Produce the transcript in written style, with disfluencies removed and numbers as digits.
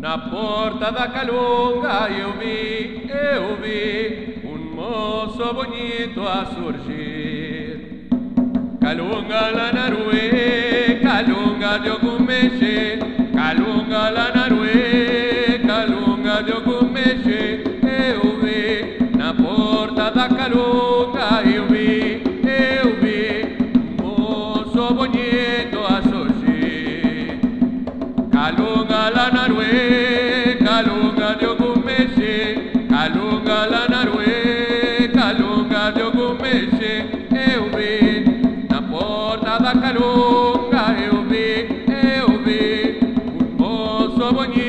Na porta da Calunga eu vi um moço bonito a surgir. Calunga lá na rua, Calunga de algum mexe, Calunga lá na rua, Calunga de algum mexe. Eu vi na porta da Calunga, eu vi um moço bonito a surgir. Calunga lá na rua, Calunga de algum mexe, Calunga lá na rua, Calunga de algum mexe. Eu vi na porta da Calunga, eu vi um moço bonito